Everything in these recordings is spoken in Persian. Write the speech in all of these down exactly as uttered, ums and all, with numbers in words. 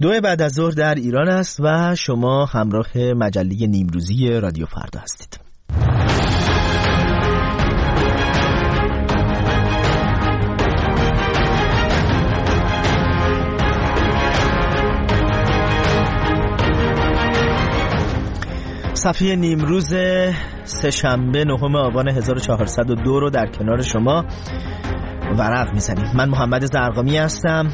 دو بعد از ظهر در ایران است و شما همراه مجله نیمروزی رادیو فردا هستید. صفحه نیمروز سه‌شنبه نهم آبان هزار و چهارصد و دو رو در کنار شما ورق میزنیم. من محمد زرقامی هستم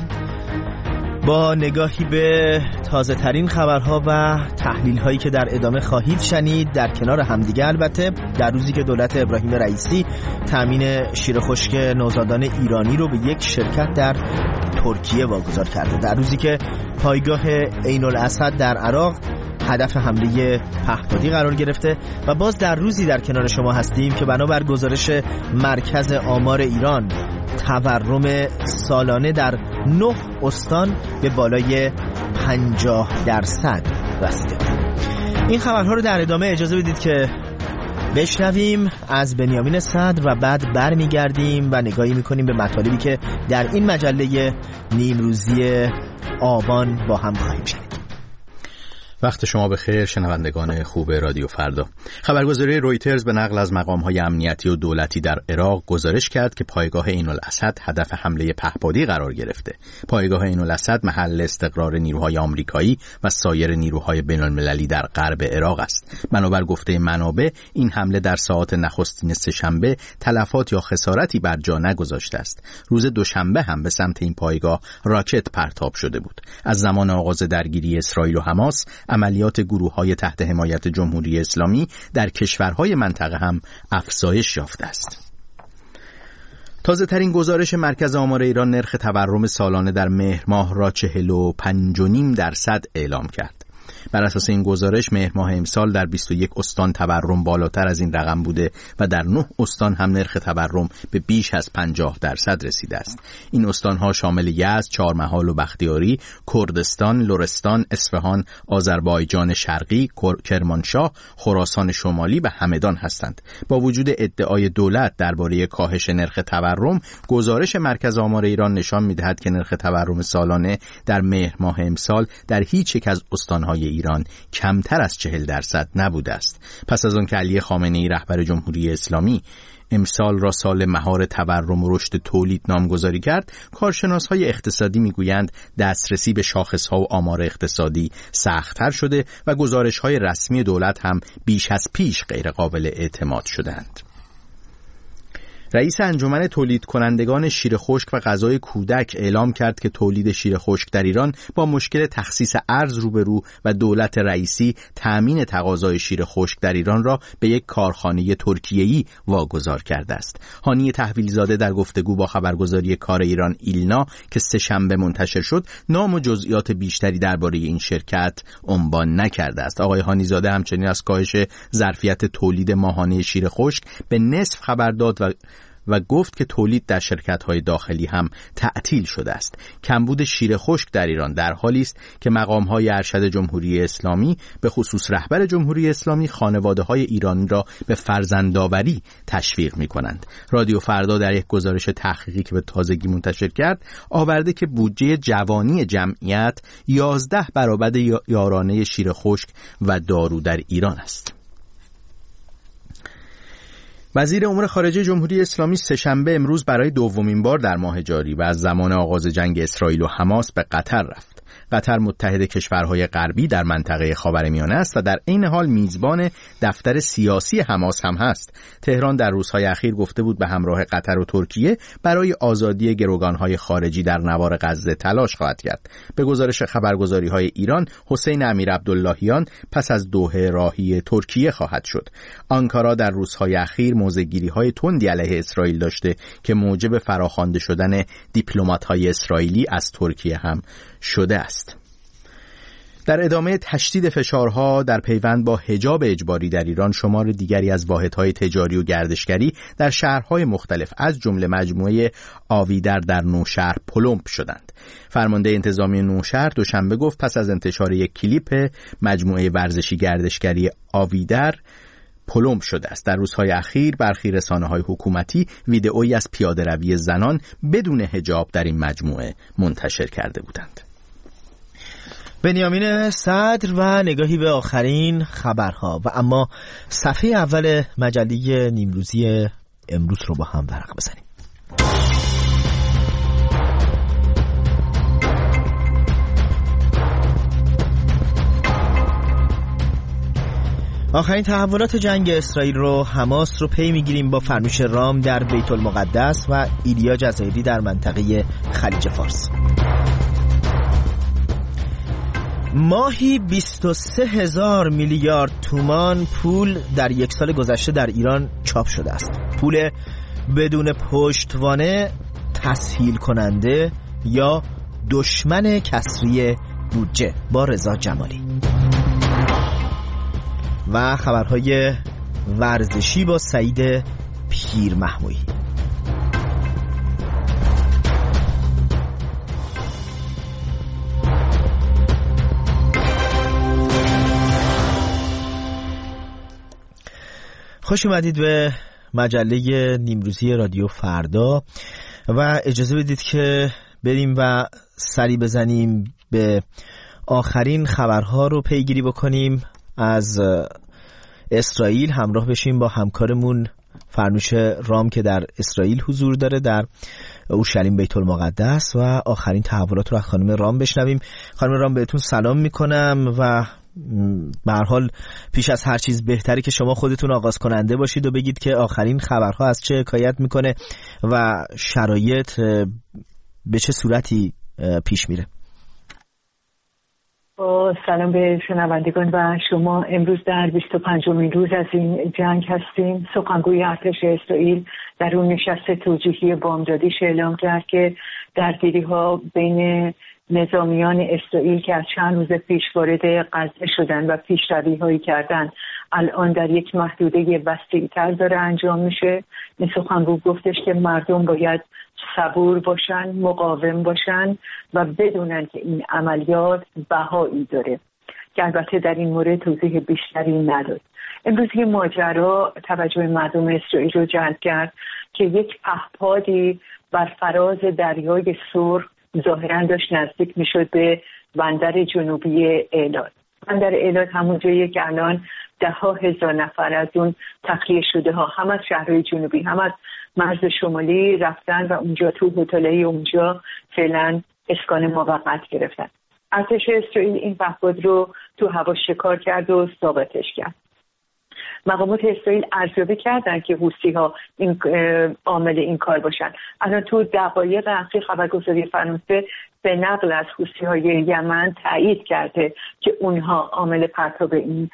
با نگاهی به تازه ترین خبرها و تحلیل هایی که در ادامه خواهید شنید در کنار همدیگه. البته در روزی که دولت ابراهیم رئیسی تامین شیر خشک نوزادان ایرانی رو به یک شرکت در ترکیه واگذار کرده، در روزی که پایگاه عین الاسد در عراق هدف حمله پهپادی قرار گرفته و باز در روزی در کنار شما هستیم که بنابر گزارش مرکز آمار ایران تورم سالانه در نه استان به بالای پنجاه درصد رسیده. این خبرها رو در ادامه اجازه بدید که بشنویم از بنیامین صدر و بعد برمیگردیم و نگاهی میکنیم به مطالبی که در این مجله نیمروزی آبان با هم خواهیم شنید. وقت شما بخیر شنوندگان خوب رادیو فردا. خبرگزاری رویترز به نقل از مقام‌های امنیتی و دولتی در عراق گزارش کرد که پایگاه عین الاسد هدف حمله پهپادی قرار گرفته. پایگاه عین الاسد محل استقرار نیروهای آمریکایی و سایر نیروهای بین‌المللی در غرب عراق است. بنابر گفته منابع این حمله در ساعات نخستین سه‌شنبه تلفات یا خسارتی بر جا نگذاشته است. روز دوشنبه هم به سمت این پایگاه راکت پرتاب شده بود. از زمان آغاز درگیری اسرائیل و حماس عملیات گروه‌های تحت حمایت جمهوری اسلامی در کشورهای منطقه هم افزایش یافته است. تازه ترین گزارش مرکز آمار ایران نرخ تورم سالانه در مهر ماه را چهل و پنج و نیم درصد اعلام کرد. بر اساس این گزارش مهر ماه امسال در بیست و یک استان تورم بالاتر از این رقم بوده و در نه استان هم نرخ تورم به بیش از پنجاه درصد رسیده است. این استان‌ها شامل یزد، چهارمحال و بختیاری، کردستان، لرستان، اصفهان، آذربایجان شرقی، کرمانشاه، خراسان شمالی و همدان هستند. با وجود ادعای دولت درباره کاهش نرخ تورم، گزارش مرکز آمار ایران نشان می‌دهد که نرخ تورم سالانه در مهر ماه امسال در هیچ یک از استان‌های ایران کمتر از چهل درصد نبوده است. پس از آن که علی خامنه‌ای رهبر جمهوری اسلامی امسال را سال مهار تورم و رشد تولید نامگذاری کرد، کارشناس‌های اقتصادی می‌گویند دسترسی به شاخص‌ها و آمار اقتصادی سخت‌تر شده و گزارش‌های رسمی دولت هم بیش از پیش غیر قابل اعتماد شدند. رئیس انجمن تولید کنندگان شیر خشک و غذای کودک اعلام کرد که تولید شیر خشک در ایران با مشکل تخصیص ارز روبرو و دولت رئیسی تأمین تقاضای شیر خشک در ایران را به یک کارخانه ترکیه‌ای واگذار کرده است. هانی تحویلزاده در گفتگو با خبرگزاری کار ایران ایلنا که سه‌شنبه منتشر شد، نام و جزئیات بیشتری درباره این شرکت عنوان نکرده است. آقای هانی زاده همچنین از کاهش ظرفیت تولید ماهانه شیر خشک به نصف خبر داد و و گفت که تولید در شرکت‌های داخلی هم تعطیل شده است. کمبود شیر خشک در ایران در حالی است که مقام‌های ارشد جمهوری اسلامی به خصوص رهبر جمهوری اسلامی خانواده‌های ایرانی را به فرزندآوری تشویق می‌کنند. رادیو فردا در یک گزارش تحقیقی که به تازگی منتشر کرد آورده که بودجه جوانی جمعیت یازده برابر یارانه شیر خشک و دارو در ایران است. وزیر امور خارجه جمهوری اسلامی سه‌شنبه امروز برای دومین بار در ماه جاری و از زمان آغاز جنگ اسرائیل و حماس به قطر رفت. قطر متحد کشورهای غربی در منطقه خاورمیانه است و در عین حال میزبان دفتر سیاسی حماس هم هست. تهران در روزهای اخیر گفته بود به همراه قطر و ترکیه برای آزادی گروگانهای خارجی در نوار غزه تلاش خواهد کرد. به گزارش خبرگزاری‌های ایران، حسین امیر عبداللهیان پس از دوحه راهی ترکیه خواهد شد. آنکارا در روزهای اخیر موضع‌گیری‌های تندی علیه اسرائیل داشته که موجب فراخوانده شدن دیپلمات‌های اسرائیلی از ترکیه هم شده است. در ادامه تشدید فشارها در پیوند با حجاب اجباری در ایران، شمار دیگری از واحدهای تجاری و گردشگری در شهرهای مختلف از جمله مجموعه آویدر در نوشهر پلمپ شدند. فرمانده انتظامی نوشهر دوشنبه گفت پس از انتشار یک کلیپ مجموعه ورزشی گردشگری آویدر پلمپ شده است. در روزهای اخیر برخی رسانه‌های حکومتی ویدئویی از پیاده‌روی زنان بدون حجاب در این مجموعه منتشر کرده بودند. بنیامین صدر و نگاهی به آخرین خبرها. و اما صفحه اول مجله نیمروزی امروز رو با هم ورق بزنیم. آخرین تحولات جنگ اسرائیل رو حماس رو پی میگیریم با فرمایش رام در بیت المقدس و ایلیا جزایری در منطقه خلیج فارس. ماهی بیست و سه هزار میلیارد تومان پول در یک سال گذشته در ایران چاپ شده است. پول بدون پشتوانه، تسهیل کننده یا دشمن کسری بودجه. با رضا جمالی. و خبرهای ورزشی با سعید پیرمحمودی. خوش اومدید به مجله نیمروزی رادیو فردا و اجازه بدید که بریم و سری بزنیم به آخرین خبرها رو پیگیری بکنیم از اسرائیل. همراه بشیم با همکارمون فرنوش رام که در اسرائیل حضور داره، در اورشلیم بیت المقدس، و آخرین تحولات رو از خانم رام بشنویم. خانم رام بهتون سلام میکنم و به هر حال پیش از هر چیز بهتره که شما خودتون آغاز کننده باشید و بگید که آخرین خبرها از چه حکایت میکنه و شرایط به چه صورتی پیش میره. با سلام به شنوندگان و شما. امروز در بیست و پنجمین روز از این جنگ هستیم. سخنگوی ارتش اسرائیل در اون نشست توجیهی بامدادیش اعلام کرد که درگیری‌ها بین نظامیان اسرائیل که از چند روز پیش وارد غزه شدن و پیشروی‌هایی کردن الان در یک محدوده وسیع‌تر داره انجام میشه. سخنگو گفتش که مردم باید صبور باشن، مقاوم باشن و بدونن که این عملیات بهایی داره، که البته در این مورد توضیح بیشتری نداد. امروز این ماجرا توجه مردم اسرائیل رو جلب کرد که یک پهپادی بر فراز دریای سرخ ظاهراً داشت نزدیک میشد به بندر جنوبی ایلات. بندر ایلات همون جاییه که الان ده ها هزار نفر از اون تخلیه شده ها هم از شهرهای جنوبی هم از مرز شمالی رفتن و اونجا تو هتل‌های اونجا فعلا اسکان موقت گرفتن. ارتش اسرائیل این پهپاد رو تو هوا شکار کرد و ثابتش کرد. مقامات اسرائیل ارزیابی کردن که حوثی‌ها این عامل این کار باشن. الان تو دقایق اخیر خبرگزاری فرانسه به نقل از حوثی‌های یمن تایید کرده که اونها عامل پرتاب این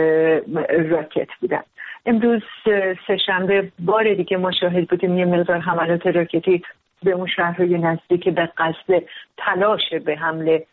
راکت بودن. امروز سه‌شنبه بار دیگه ما شاهد بودیم یه مقدار حملات راکتی به اون شهرهای نزدیک به غزه تلاش به حمله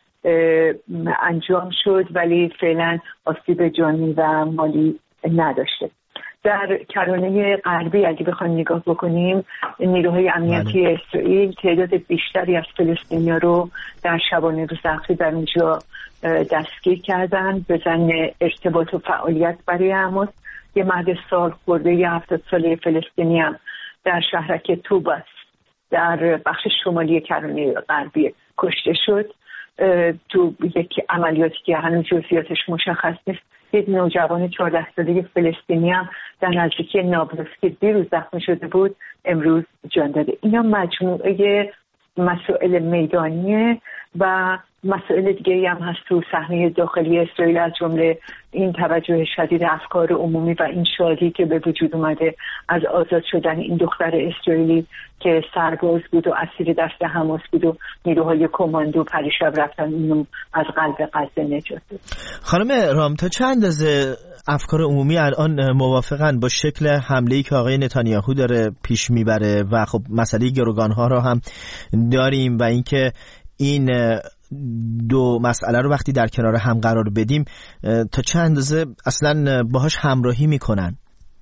انجام شد، ولی فعلا آسیب جانی و مالی نداشته. در کرانه غربی اگه بخوایم نگاه بکنیم، نیروهای امنیتی بله. اسرائیل تعداد بیشتری از فلسطینی‌ها رو در شبانه روز اخیر در اونجا دستگیر کردن به ضمن ارتباط و فعالیت برای حماس. یه مرد سال خورده یه هفتاد ساله فلسطینی هم در شهرک توباس در بخش شمالی کرانه غربی کشته شد تو یک عملیاتی که هنوز جزئیاتش مشخص نیست. یک نوجوان چهارده ساله فلسطینی هم در نزدیکی نابلس که دیروز زخمی شده بود امروز جان داده. اینا مجموعه مسائل میدانیه و مسائل دیگه هم هست تو صحنه داخلی اسرائیل، از جمله این توجه شدید افکار عمومی و این شادی که به وجود اومده از آزاد شدن این دختر اسرائیلی که سرباز بود و اسیر دست حماس بود و نیروهای کماندو پریشب رفتن اینو از قلب غزه نجات داد. خانم رام، تا چند اندازه افکار عمومی الان موافقن با شکل حمله‌ای که آقای نتانیاهو داره پیش میبره و خب مسئله گروگان‌ها رو هم داریم و اینکه این دو مسئله رو وقتی در کنار هم قرار بدیم تا چند اندازه اصلا باهاش همراهی میکنن؟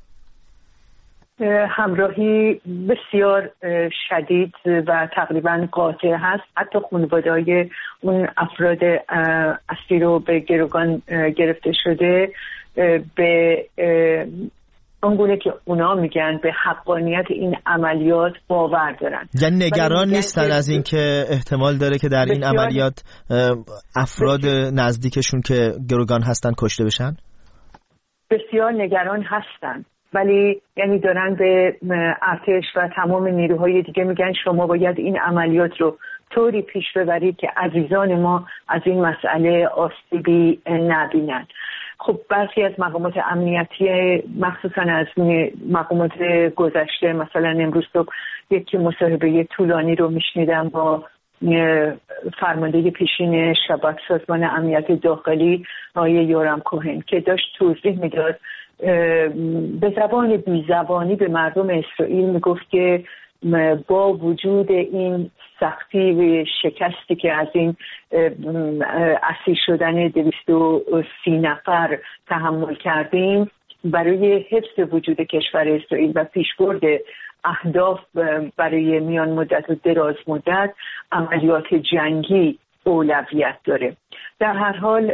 همراهی بسیار شدید و تقریبا قاطع هست. حتی خانواده‌های اون افراد اسیر رو به گروگان گرفته شده به آنگونه که اونا میگن به حقانیت این عملیات باور دارن. یعنی نگران نیستن از این که احتمال داره که در این عملیات افراد نزدیکشون که گروگان هستن کشته بشن؟ بسیار نگران هستن، ولی یعنی دارن به ارتش و تمام نیروهای دیگه میگن شما باید این عملیات رو طوری پیش ببرید که عزیزان ما از این مسئله آسیبی نبینن. خب برخی از مقامات امنیتی مخصوصا از مقامات گذشته، مثلا امروز صبح یک مصاحبه طولانی رو میشنیدم با فرمانده پیشین شباک سازمان امنیت داخلی آقای یورم کوهن که داشت توضیح میداد به زبان بی زبانی به مردم اسرائیل میگفت که با وجود این سختی و شکستی که از این اسیر شدن دویست و سی نفر تحمل کردیم، برای حفظ وجود کشور اسرائیل و پیشبرد اهداف برای میان مدت و دراز مدت عملیات جنگی اولویت داره. در هر حال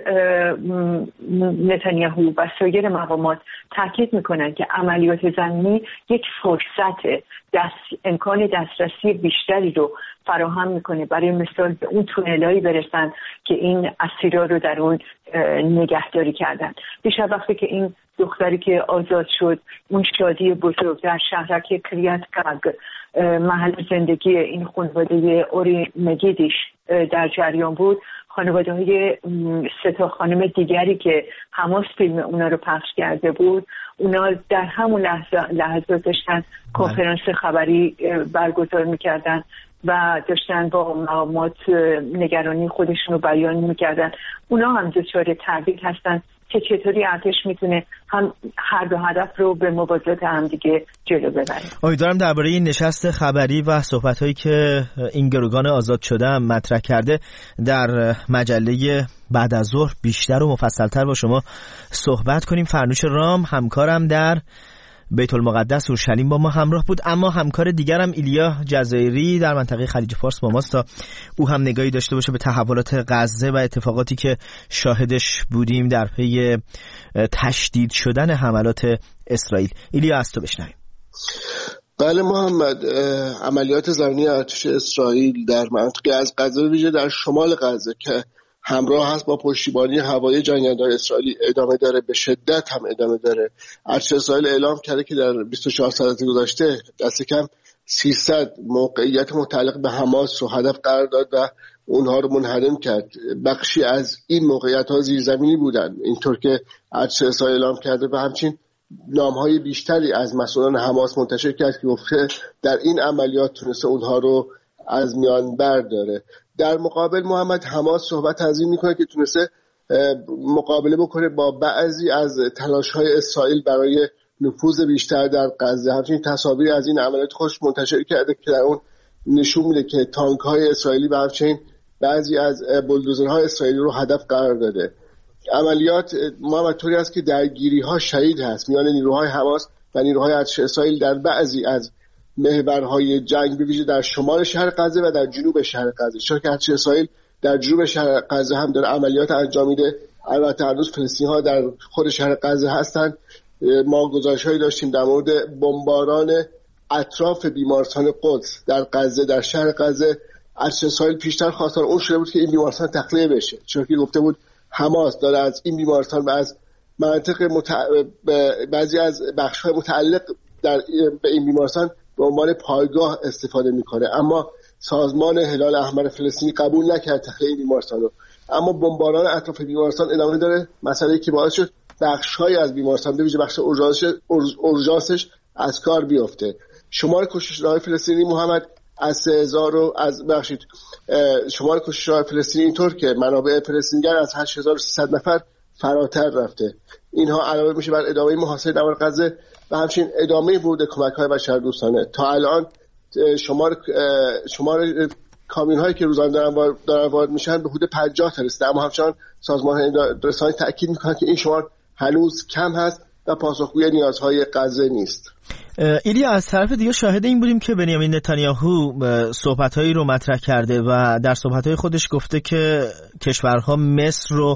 نتانیاهو و سایر مقامات تاکید میکنن که عملیات زمینی یک فرصت دست، امکان دسترسی بیشتری رو فراهم میکنه برای مثال به اون تونلایی برسن که این اسیرا رو در اون نگهداری کردن. دیشب وقتی که این دختری که آزاد شد، اون شادی بزرگ در شهرک کریت گگ محل زندگی این خانواده اوری مگیدیش در جریان بود، خانواده های سه تا خانم دیگری که حماس فیلم اونا رو پخش کرده بود، اونا در همون لحظه لحظات داشتن کنفرانس خبری برگزار میکردن و داشتن با مقامات نگرانی خودشون رو بیان میکردن. اونا هم دچار تردید هستن که چطوری ارتش میتونه هم هر دو هدف رو به موازات هم دیگه جلو ببره. امیدوارم درباره این نشست خبری و صحبت‌هایی که این گروگان آزاد شده هم مطرح کرده در مجله بعد از ظهر بیشتر و مفصل‌تر با شما صحبت کنیم. فرنوش رام همکارم در بیت المقدس اورشلیم با ما همراه بود، اما همکار دیگرم ایلیا جزایری در منطقه خلیج فارس با ماست تا او هم نگاهی داشته باشه به تحولات غزه و اتفاقاتی که شاهدش بودیم در پی تشدید شدن حملات اسرائیل. ایلیا از تو بشنویم. بله محمد، عملیات زمینی ارتش اسرائیل در منطقه از غزه ویژه در شمال غزه که همراه هست با پشتیبانی هوایی جنگندگان اسرائیلی ادامه داره، به شدت هم ادامه داره. ارتش اسرائیل اعلام کرده که در بیست و چهار ساعت گذشته دست کم سیصد موقعیت متعلق به حماس رو هدف قرار داد و اونها رو منهدم کرد. بخشی از این موقعیت ها زیرزمینی بودن، اینطور که ارتش اسرائیل اعلام کرده، و همچنین نام‌های بیشتری از مسئولان حماس منتشر کرد که گفته در این عملیات تونسته اونها رو از میان برداره. در مقابل محمد، حماس صحبت تنظیم میکنه که تونسته مقابله بکنه با بعضی از تلاش‌های اسرائیل برای نفوذ بیشتر در غزه. همچنین تصاویری از این عملیات خوش منتشر کرده که در اون نشون میده که تانک‌های اسرائیلی و همچنین بعضی از بولدوزرهای اسرائیلی رو هدف قرار داده. عملیات محمد طوری است که درگیری‌ها شدید هست میان نیروهای حماس و نیروهای ارتش اسرائیل در بعضی از محورهای جنگ، به ویژه در شمال شهر غزه و در جنوب شهر غزه. چرا که ارتش اسرائیل در جنوب شهر غزه هم داره عملیات انجام میده. البته هنوز فلسطینی‌ها در خود شهر غزه هستند. ما گزارش‌هایی داشتیم در مورد بمباران اطراف بیمارستان قدس در غزه، در شهر غزه. ارتش اسرائیل پیشتر خواستار اون شده بود که این بیمارستان تخلیه بشه، چون که گفته بود حماس داره از این بیمارستان و از مناطق متع... بعضی از بخش‌های متعلق در به این بیمارستان به عنوان پایگاه استفاده میکنه، اما سازمان هلال احمر فلسطینی قبول نکرد تخلیه این بیمارستان رو. اما بمباران اطراف بیمارستان ادامه داره، مسئله‌ای که باعث شد بخش‌های از بیمارستان، به ویژه بخش اورژانسش از کار بیفته. شمار کشته‌های فلسطینی محمد از سه هزار و از بخشید شمار کشته‌های فلسطینی اینطور که منابع فلسطینی‌گر از هشت هزار و سیصد نفر فراتر رفته. اینها علاوه میشه بر ادامه محاصره در غزه و همچنین ادامه ورود کمک‌های بشردوستانه. تا الان شمار شمار کامیون‌هایی که روزانه دارن دارن وارد میشن به حدود پنجاه تا رسیده، اما همچنان سازمان رسانه‌ای تاکید میکنه که این شمار هنوز کم هست و پاسخگوی نیازهای غزه نیست. ایلیا، از طرف دیگه شاهد این بودیم که بنیامین نتانیاهو صحبت‌هایی رو مطرح کرده و در صحبت‌های خودش گفته که کشورها مصر رو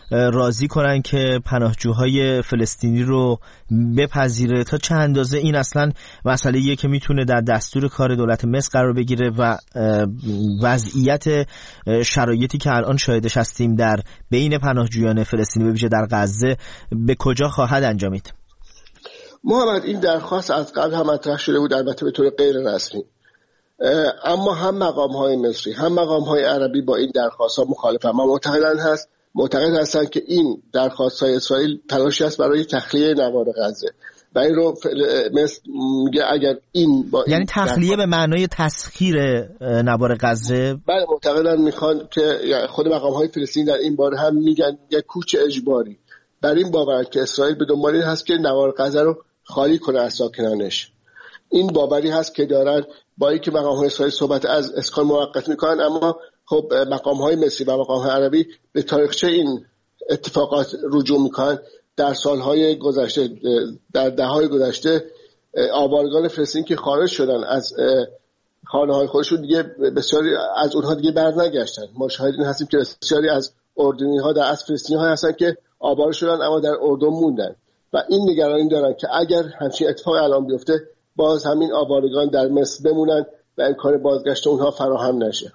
راضی کنن که پناهجوهای فلسطینی رو بپذیره؟ تا چه اندازه این اصلا مسئله‌ایه که میتونه در دستور کار دولت مصر قرار بگیره و وضعیت شرایطی که الان شاهدش هستیم در بین پناهجویان فلسطینی به ویژه در غزه به کجا خواهد انجامید؟ محمد، این درخواست از قبل هم مطرح شده بود، البته به طور غیر رسمی، اما هم مقام‌های مصری هم مقام‌های عربی با این درخواست‌ها مخالفن. ما معتقدن هست معتقد هستند که این درخواست‌های اسرائیل تلاشی است برای تخلیه نوار غزه و این رو مصر میگه اگر این با یعنی تخلیه به معنای تسخیر نوار غزه. بله، معتقدن میخوان که خود مقام‌های فلسطین در این باره هم میگن یک کوچ اجباری در این باور که اسرائیل به دنبال این هست که نوار غزه رو خالی کنه از ساکنانش. این باوری هست که دارن، با اینکه مقام‌های اسرائیل صحبت از اسکان موقت میکنن، اما خب مقام‌های مصری و مقام‌های عربی به تاریخچه این اتفاقات رجوع میکنن. در سالهای گذشته، در دههای گذشته، آوارگان فلسطین که خارج شدن از خانه‌های خودشون دیگه بسیاری از اونها دیگه برنگشتن. ما شاهد این هستیم که بسیاری از اردنی‌ها در اصل فلسطینی‌ها هستن که آوار شدن اما در اردن موندن و این نگرانی دارن که اگر همچین اتفاقی الان بیفته باز همین آوارگان در مصر بمونن و امکان بازگشت اونها فراهم نشه.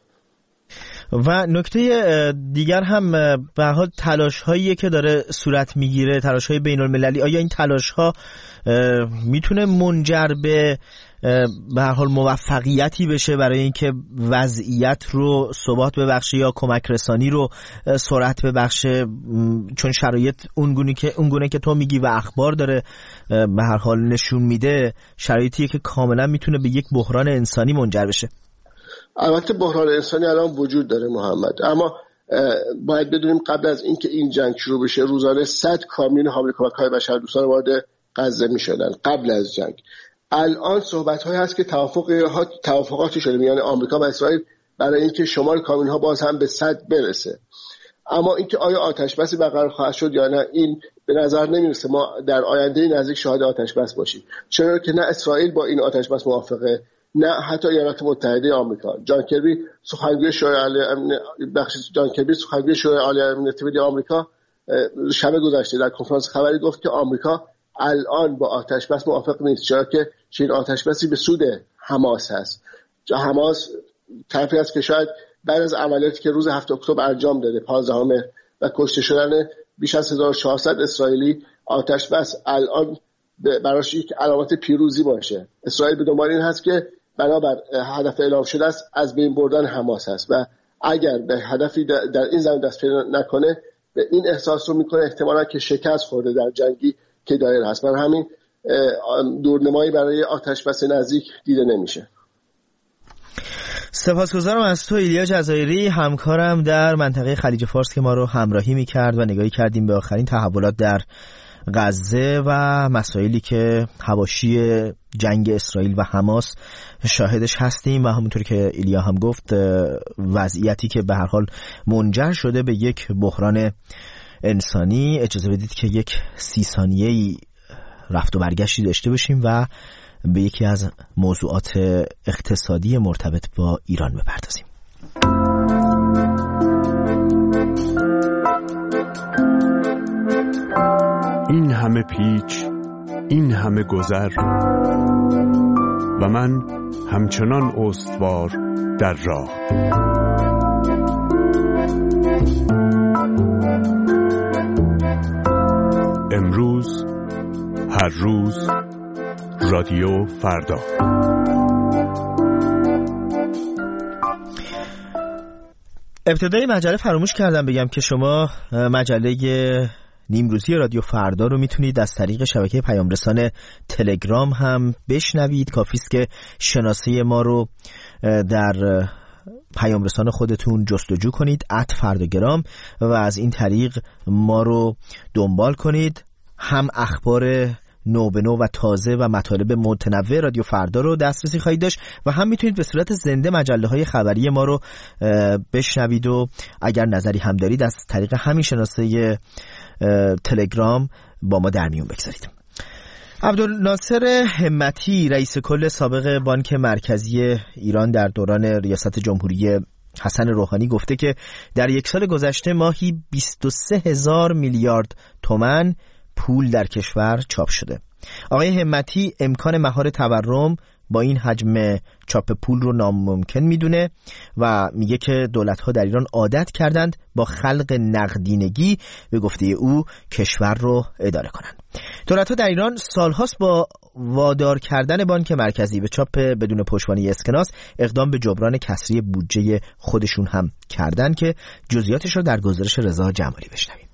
و نکته دیگر هم به هر حال تلاش هایی که داره صورت میگیره، تلاش های بین المللی، آیا این تلاش ها میتونه منجر به به هر حال موفقیتی بشه برای اینکه وضعیت رو ثبات ببخشه یا کمک رسانی رو سرعت ببخشه؟ چون شرایط اونگونه که اونگونه که تو میگی و اخبار داره به هر حال نشون میده، شرایطیه که کاملا میتونه به یک بحران انسانی منجر بشه. البته بحران انسانی الان وجود داره محمد، اما باید بدونیم قبل از اینکه این جنگ شروع بشه روزانه صد کامیون حامل کمک‌های بشردوستانه وارد غزه میشدن. قبل از جنگ الان صحبت‌هایی هست که توافقات توافقاتی شده میان آمریکا و اسرائیل برای اینکه شمار کامیون‌ها باز هم به صد برسه، اما اینکه آیا آتش بسی برقرار خواهد شد یا نه این به نظر نمیرسه ما در آینده نزدیک شاهد آتش بس باشیم، چرا که نه اسرائیل با این آتش بس موافقه نه حتی ایالات متحده آمریکا. جان کربی سخنگوی شورای عالی بخش جان کربی سخنگوی شورای عالی امنیت ملی آمریکا شب گذشته در کنفرانس خبری گفت که آمریکا الان با آتش بس موافق نیست، چرا که چین آتش بسی به سود حماس هست. جا حماس طرفی است که شاید بعد از عملیاتی که روز هفتم اکتبر انجام داده پانزدهم و کشته شدن بیش از هزار و چهارصد اسرائیلی، آتش بس الان براش یک علامت پیروزی باشه. اسرائیل به دنبال این هست که بنابر هدف اعلام شده است از بین بردن حماس هست و اگر به هدفی در این زمین دست پیدا نکنه به این احساس رو میکنه احتمالا که شکست خورده در جنگی که دایر هست. برای همین دورنمایی برای آتش بس نزدیک دیده نمیشه. سپاسگزارم از تو ایلیا جزایری، همکارم در منطقه خلیج فارس که ما رو همراهی میکرد و نگاهی کردیم به آخرین تحولات در غزه و مسائلی که حواشی جنگ اسرائیل و حماس شاهدش هستیم و همونطور که ایلیا هم گفت وضعیتی که به هر حال منجر شده به یک بحران انسانی. اجازه بدید که یک سی ثانیه‌ای رفت و برگشتی داشته باشیم و به یکی از موضوعات اقتصادی مرتبط با ایران بپردازیم. این همه پیچ، این همه گذر و من همچنان استوار در راه. امروز، هر روز، رادیو فردا. ابتدای مجله فراموش کردم بگم که شما مجله نیمروزی رادیو فردا رو میتونید از طریق شبکه پیام رسان تلگرام هم بشنوید. کافی است که شناسه ما رو در پیام رسان خودتون جستجو کنید ات فرداگرام و از این طریق ما رو دنبال کنید. هم اخبار نو به نو و تازه و مطالب متنوع رادیو فردا رو دسترسی خواهید داشت و هم میتونید به صورت زنده مجله های خبری ما رو بشنوید و اگر نظری هم دارید از طریق همین شناسه تلگرام با ما در میون بگذارید. عبدالناصر همتی رئیس کل سابق بانک مرکزی ایران در دوران ریاست جمهوری حسن روحانی گفته که در یک سال گذشته ماهی بیست و سه هزار میلیارد تومان پول در کشور چاپ شده. آقای همتی امکان مهار تورم با این حجم چاپ پول رو ناممکن میدونه و میگه که دولت‌ها در ایران عادت کردند با خلق نقدینگی به گفته او کشور رو اداره کنند. دولت‌ها در ایران سالهاست با وادار کردن بانک مرکزی به چاپ بدون پشتوانه اسکناس اقدام به جبران کسری بودجه خودشون هم کردن که جزئیاتش رو در گزارش رضا جمالی بشنویم.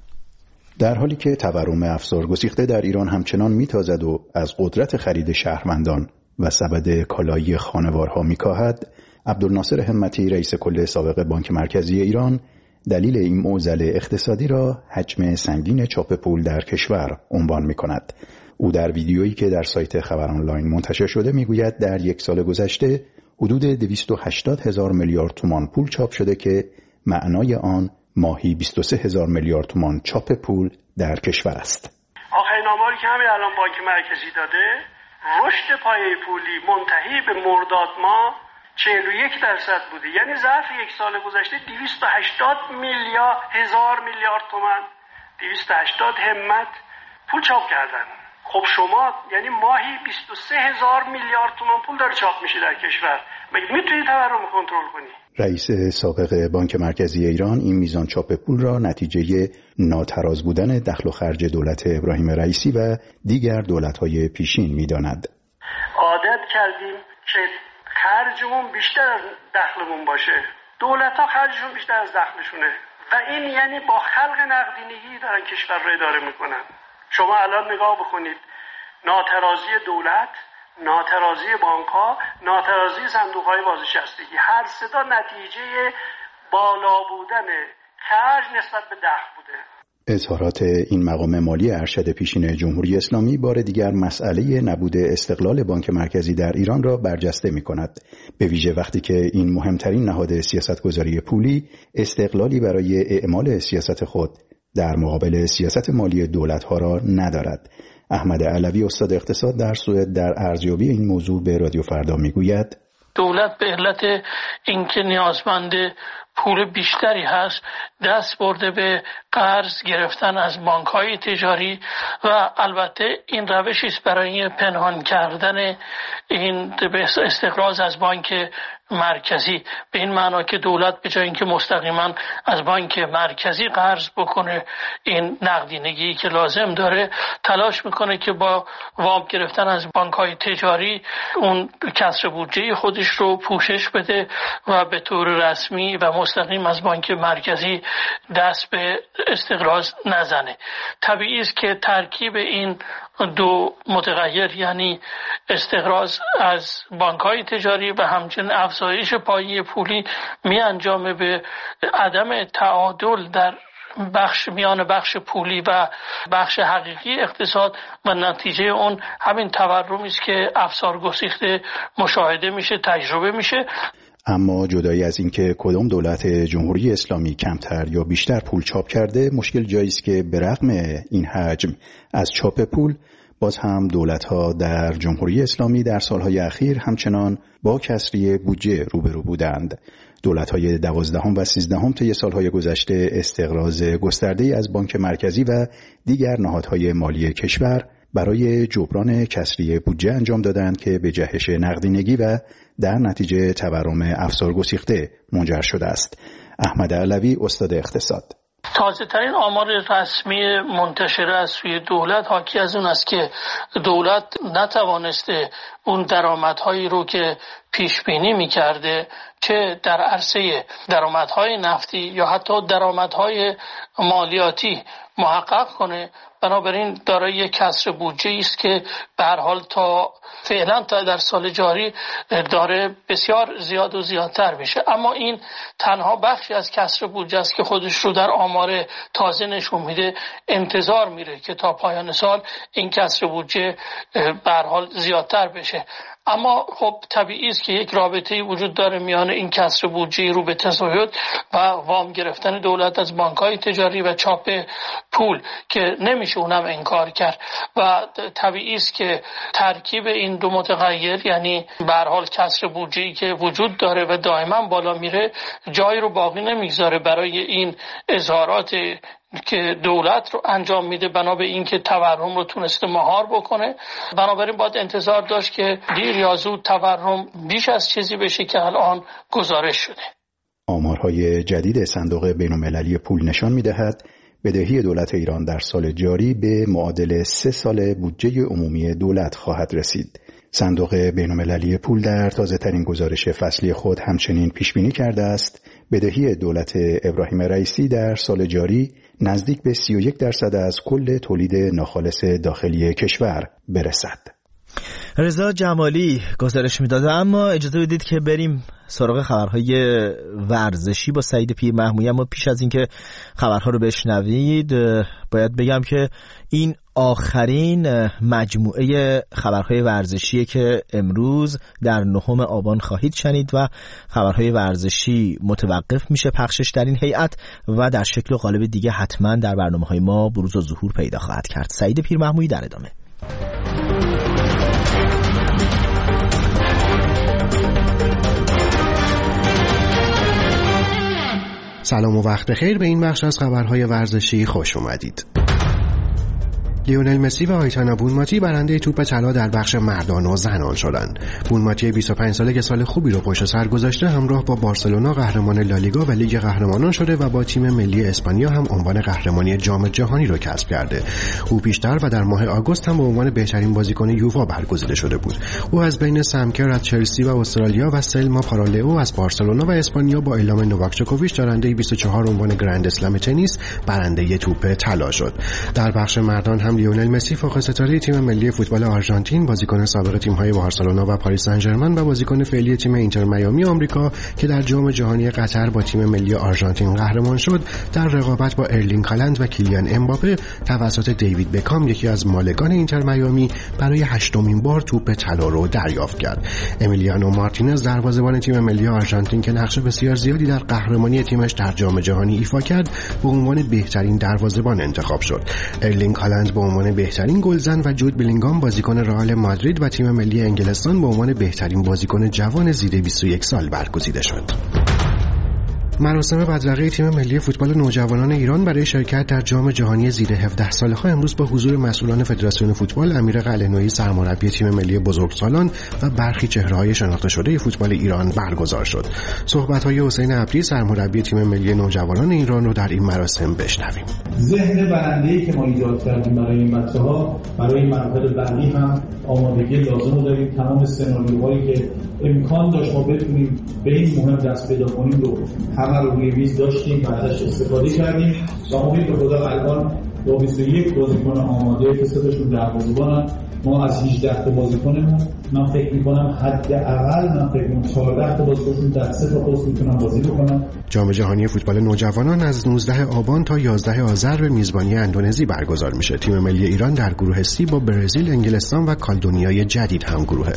در حالی که تورم افزار گسیخته در ایران همچنان میتازد و از قدرت خرید شهروندان و سبد کالایی خانوارها میکاهد، عبدالناصر همتی رئیس کل سابق بانک مرکزی ایران دلیل این معضل اقتصادی را حجم سنگین چاپ پول در کشور عنوان میکند. او در ویدیویی که در سایت خبر آنلاین منتشر شده میگوید در یک سال گذشته حدود دویست و هشتاد هزار میلیارد تومان پول چاپ شده که معنای آن ماهی بیست و سه هزار میلیارد تومان چاپ پول در کشور است. آخرین آماری که همین الان بانک مرکزی داده، رشد پایه پولی منتهی به مرداد ماه چهل و یک درصد بوده. یعنی ظرف یک سال گذشته دویست و هشتاد میلیارد هزار میلیارد تومان، دویست و هشتاد همت پول چاپ کردن. خب شما یعنی ماهی بیست و سه هزار میلیارد تومان پول داره چاپ میشه در کشور، مگه میتونی تورم کنترل کنی؟ رئیس سابق بانک مرکزی ایران این میزان چاپ پول را نتیجه ناتراز بودن دخل و خرج دولت ابراهیم رئیسی و دیگر دولت‌های پیشین می‌داند. عادت کردیم که خرجمون بیشتر از دخلمون باشه. دولت‌ها خرجشون بیشتر از دخلشونه و این یعنی با خلق نقدینگی دارن کشور رو اداره میکنن. شما الان نگاه بکنید، ناترازی دولت، ناترازی بانک‌ها، ناترازی صندوق‌های بازنشستگی، هر سه تا نتیجه بالا بودن خرج نسبت به دخل بوده. اظهارات این مقام مالی ارشد پیشین جمهوری اسلامی بار دیگر مسئله نبود استقلال بانک مرکزی در ایران را برجسته می‌کند، به ویژه وقتی که این مهمترین نهاد سیاستگذاری پولی استقلالی برای اعمال سیاست خود در مقابل سیاست مالی دولت‌ها را ندارد. احمد علوی استاد اقتصاد در سوئد در ارزیابی این موضوع به رادیو فردا میگوید دولت به علت اینکه نیازمند پول بیشتری هست دست برده به قرض گرفتن از بانک‌های تجاری و البته این روشی است برای پنهان کردن این استقراض از بانک مرکزی، به این معنا که دولت به جای اینکه مستقیما از بانک مرکزی قرض بکنه این نقدینگی که لازم داره، تلاش میکنه که با وام گرفتن از بانک‌های تجاری اون کسر بودجه خودش رو پوشش بده و به طور رسمی و مستقیم از بانک مرکزی دست به استقراض نزنه. طبیعی است که ترکیب این دو متغیر، یعنی استقراض از بانک‌های تجاری و همچنین افزایش پایه پولی، می انجامه به عدم تعادل در بخش میان بخش پولی و بخش حقیقی اقتصاد و نتیجه اون همین تورمی است که افزار گسیخته مشاهده میشه، تجربه میشه. اما جدایی از اینکه کدام دولت جمهوری اسلامی کمتر یا بیشتر پول چاپ کرده، مشکل جایی است که به رغم این حجم از چاپ پول باز هم دولت‌ها در جمهوری اسلامی در سالهای اخیر همچنان با کسری بودجه روبرو بودند. دولت‌های دوازدهم و سیزدهم طی سالهای گذشته استقراض گسترده‌ای از بانک مرکزی و دیگر نهادهای مالی کشور برای جبران کسری بودجه انجام دادند که به جهش نقدینگی و در نتیجه تورم افزار گسیخته منجر شده است. احمد علوی استاد اقتصاد: تازه ترین آمار رسمی منتشر از سوی دولت حاکی از اون است که دولت نتوانسته اون درآمدهایی رو که پیش بینی می‌کرده، چه در عرصه درآمدهای نفتی یا حتی درآمدهای مالیاتی، محقق کنه. بنابراین دارای کسر بودجه است که به هر حال تا فعلا تا در سال جاری داره بسیار زیاد و زیادتر میشه. اما این تنها بخشی از کسر بودجه است که خودش رو در آمار تازه نشون میده. انتظار میره که تا پایان سال این کسر بودجه به هر حال زیادتر بشه. اما خب طبیعی است که یک رابطه‌ای وجود داره میان این کسر بودجه رو به تزاید و وام گرفتن دولت از بانک‌های تجاری و چاپ پول که نمیشه اونم انکار کرد و طبیعی است که ترکیب این دو متغیر، یعنی به هر حال کسر بودجه‌ای که وجود داره و دائما بالا میره، جایی رو باقی نمیگذاره برای این اظهارات که دولت رو انجام میده بنا به این که تورم رو تونسته مهار بکنه. بنابراین باید انتظار داشت که دیر یا زود تورم بیش از چیزی بشه که الان گزارش شده. آمارهای جدید صندوق بین‌المللی پول نشان میدهد بدهی دولت ایران در سال جاری به معادل سه سال بودجه عمومی دولت خواهد رسید. صندوق بین‌المللی پول در تازه‌ترین گزارش فصلی خود همچنین پیش‌بینی کرده است بدهی دولت ابراهیم رئیسی در سال جاری نزدیک به سی و یک درصد از کل تولید ناخالص داخلی کشور برسد. رضا جمالی گزارش میداد. اما اجازه بدید که بریم سراغ خبرهای ورزشی با سعید پیرمحمودی. اما پیش از اینکه خبرها رو بشنوید باید بگم که این آخرین مجموعه خبرهای ورزشیه که امروز در نهم آبان خواهید شنید و خبرهای ورزشی متوقف میشه پخشش در این هیئت و در شکل و قالب دیگه حتما در برنامه‌های ما بروز و ظهور پیدا خواهد کرد. سعید پیرمحمودی در ادامه. سلام و وقت بخیر. به این بخش از خبرهای ورزشی خوش اومدید. لیونل مسی و آیتانا بونماتی برنده توپ طلا در بخش مردان و زنان شدند. بونماتی بیست و پنج ساله که سال خوبی رو پشت سر گذاشته همراه با بارسلونا قهرمان لالیگا و لیگ قهرمانان شده و با تیم ملی اسپانیا هم عنوان قهرمانی جام جهانی رو کسب کرده. او پیشتر و در ماه آگوست هم به عنوان بهترین بازیکن یووا برگزیده شده بود. او از بین سمکر از چلسی و استرالیا و سلما پارالئو از بارسلونا و اسپانیا با اعلام نوواک جوکوویچ دارنده بیست و چهار عنوان گرند اسلم تنیس برنده توپ طلا شد. در بخش مردان هم لیونل مسی فوق ستاره تیم ملی فوتبال آرژانتین، بازیکن سابق تیم‌های بارسلونا و پاریس سن ژرمن و بازیکن فعلی تیم اینتر میامی آمریکا که در جام جهانی قطر با تیم ملی آرژانتین قهرمان شد، در رقابت با ارلینگ هالند و کیلیان امباپه توسط دیوید بکام یکی از مالکان اینتر میامی برای هشتمین بار توپ طلا رو دریافت کرد. امیلیانو مارتینز دروازه‌بان تیم ملی آرژانتین که نقش بسیار زیادی در قهرمانی تیمش در جام جهانی ایفا کرد، به عنوان بهترین دروازه‌بان انتخاب شد. ارلینگ هالند به عنوان بهترین گلزن و جود بلینگام بازیکن رئال مادرید و تیم ملی انگلستان به عنوان بهترین بازیکن جوان زیر بیست و یک سال برگزیده شد. مراسم بدرقه تیم ملی فوتبال نوجوانان ایران برای شرکت در جام جهانی زیر هفده ساله‌ها امروز با حضور مسئولان فدراسیون فوتبال، امیر قلعه‌نویی سرمربی تیم ملی بزرگسالان و برخی چهره‌های شناخته شده فوتبال ایران برگزار شد. صحبت‌های حسین ابری سرمربی تیم ملی نوجوانان ایران رو در این مراسم بشنویم. ذهن برنده‌ای که ما ایجاد کردیم برای این بچه‌ها برای مرحله بعدی هم آمادگی لازم رو داریم. تمام سناریوهایی که امکان داشت ما بتونیم به این مهم دست پیدا کنیم رو همه رو روی میز داشتیم و ازش استفاده کردیم و امید به خدا الان با بیست و یک بازیکن آماده که سه تاشون دروازه‌بانن، ما از هجده تا بازیکنمون من فکر می‌کنم حداقل من فکر می‌کنم چهارده تا بازیکن در سه تا پست میتونن بازی بکنن. جام جهانی فوتبال نوجوانان از نوزده آبان تا یازده آذر به میزبانی اندونزی برگزار میشه. تیم ملی ایران در گروه سی با برزیل، انگلستان و کالدونیای جدید هم گروهه.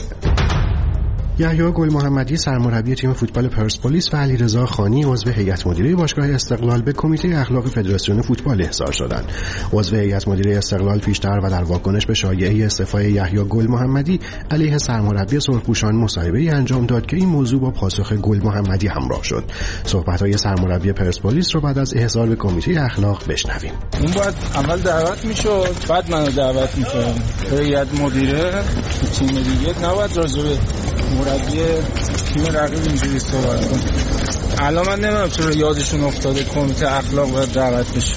یحیی گل محمدی سرمربی تیم فوتبال پرسپولیس و علیرضا خانی عضو هیئت مدیره باشگاه استقلال به کمیته اخلاق فدراسیون فوتبال احضار شدند. عضو هیئت مدیره استقلال پیشتر و در واکنش به شایعه استعفای یحیی گل محمدی علیه سرمربی سرخپوشان مصاحبه‌ای انجام داد که این موضوع با پاسخ گل محمدی همراه شد. صحبت‌های سرمربی پرسپولیس رو بعد از احضار به کمیته اخلاق بشنویم. اون باید اول دعوت میشد، بعد منو دعوت می‌کردن. هیئت مدیره تیم دیگه نباید راجع به مربی تیم رقیب اینجوری صحبت کنه. الان من نمیدونم چرا یادشون افتاده کمیته اخلاق باید دعوت بشه.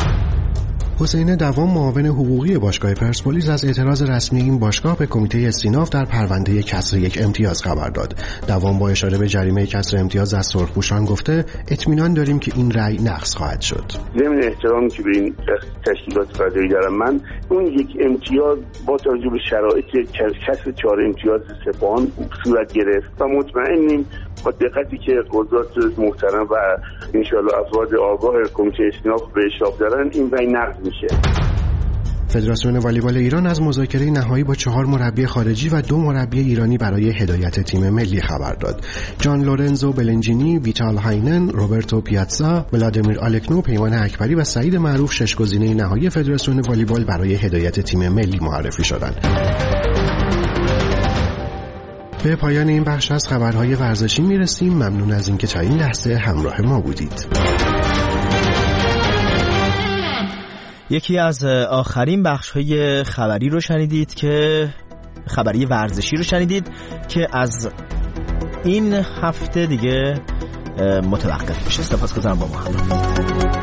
حسین دوام معاون حقوقی باشگاه پرسپولیس از اعتراض رسمی این باشگاه به کمیته استیناف در پرونده کسر یک امتیاز خبر داد. دوام با اشاره به جریمه کسر امتیاز از سرخپوشان گفته اطمینان داریم که این رأی نقض خواهد شد. ضمن احترامی که به این تشکیلات فضایی دارم، من اون یک امتیاز با توجه به شرایط کسر چهار امتیاز سپاهان صورت گرفت و مطمئنیم با دقتی که قضات محترم و انشاءالله افراد آگاه کمیته استیناف به اشراف دارن این رأی نقض میشه. فدراسیون والیبال ایران از مذاکره نهایی با چهار مربی خارجی و دو مربی ایرانی برای هدایت تیم ملی خبر داد. جان لورنزو بلنجینی، ویتال هاینن، روبرتو پیاتزا، ولادیمیر آلکنو، پیمان اکبری و سعید معروف شش گزینه نهایی فدراسیون والیبال برای هدایت تیم ملی معرفی شدند. به پایان این بخش از خبرهای ورزشی میرسیم. ممنون از اینکه تا این لحظه همراه ما بودید. یکی از آخرین بخش‌های خبری رو شنیدید که خبری ورزشی رو شنیدید که از این هفته دیگه متوقف میشه. سپاسگزارم با ما همراه.